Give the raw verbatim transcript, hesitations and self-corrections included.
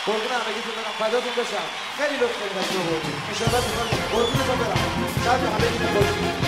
قربون همگیتون برم، فداتون بشم. خیلی لطف کردید بچه‌ها. ان شاء الله می‌خوام قربونتون برم. شب همگی بخیر.